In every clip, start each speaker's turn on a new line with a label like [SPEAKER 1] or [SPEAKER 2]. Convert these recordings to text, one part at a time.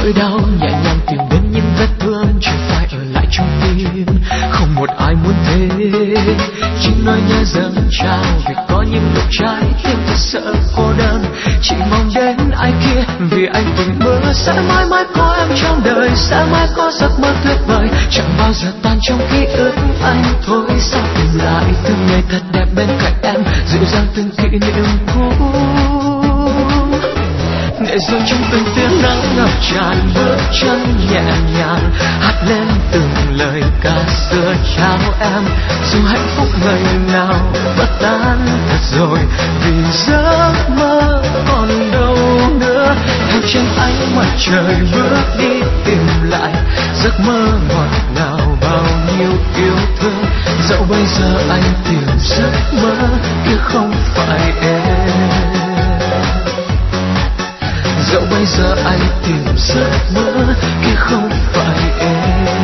[SPEAKER 1] nỗi đau nhẹ nhàng tìm đến những vết thương chỉ phải ở lại trong tim. Không một ai muốn thế, chính nỗi nhớ dâng trào vì có những lúc trái tim thật sợ cô đơn. Chỉ mong đến ai kia vì anh từng mơ sẽ mãi mãi có em trong đời, sẽ mãi có giấc mơ tuyệt vời chẳng bao giờ tan trong ký ức anh. Thôi sao tìm lại từng ngày thật đẹp bên cạnh em, dịu dàng từng kỷ niệm cũ. Nghệ dường trong từng tiếng nắng ngập tràn, bước chân nhẹ nhàng hát lên từng lời ca xưa chào em. Dù hạnh phúc ngày nào bất tan thật rồi, vì giấc mơ còn đâu nữa. Theo chân ánh mặt trời bước đi tìm lại giấc mơ ngọt ngào bao nhiêu yêu thương. Dẫu bây giờ anh tìm giấc mơ kia không phải em, dẫu bây giờ anh tìm giấc mơ kia không phải em.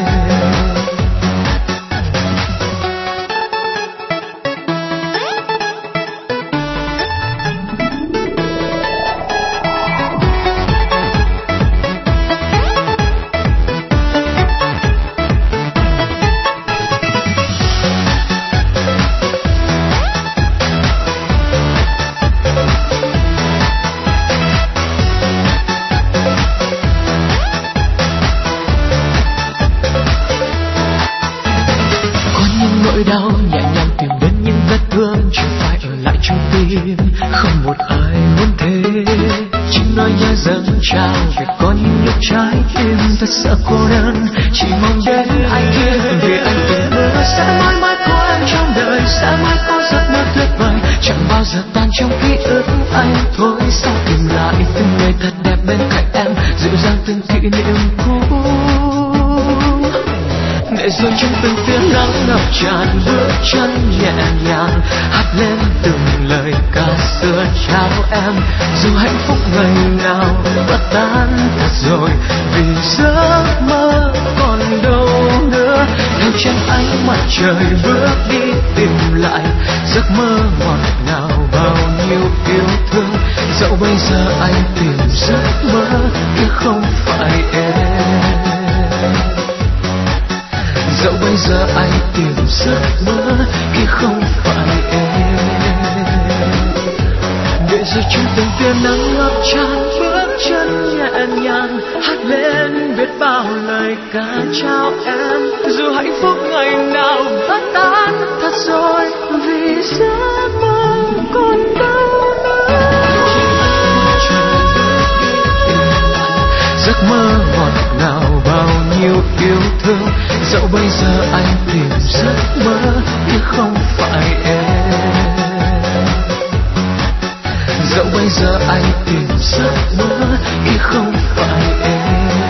[SPEAKER 1] Đau nhẹ nhàng tìm đến những vết thương chỉ phải ở lại trong tim. Không một ai muốn thế, chính nỗi nhớ dâng trào vì có những lúc trái tim thật sợ cô đơn. Chỉ mong đến ai kia vì anh từng hứa sẽ mãi mãi có em trong đời, sẽ mãi có giấc mơ tuyệt vời chẳng bao giờ tan trong ký ức anh. Thôi sao tìm lại từng ngày thật đẹp bên cạnh em, dịu dàng từng kỷ niệm cũ. Nghệ dường trong từng tiếng nắng ngập tràn, bước chân nhẹ nhàng hát lên từng lời ca xưa chào em. Dù hạnh phúc ngày nào bất tan thật rồi, vì giấc mơ còn đâu nữa. Theo chân ánh mặt trời bước đi tìm lại giấc mơ ngọt ngào bao nhiêu yêu thương. Dẫu bây giờ anh tìm giấc mơ kia không phải em, dẫu bây giờ anh tìm giấc mơ kia không phải em. Để rồi trong từng tia nắng ngập tràn, bước chân nhẹ nhàng hát lên biết bao lời ca chào em. Dù hạnh phúc ngày nào bất tan thật rồi, vì giấc mơ còn đâu nữa. Giấc mơ ngọt ngào bao nhiêu yêu thương. Dẫu bây giờ anh tìm giấc mơ nhưng không phải em, dẫu bây giờ anh tìm giấc mơ nhưng không phải em.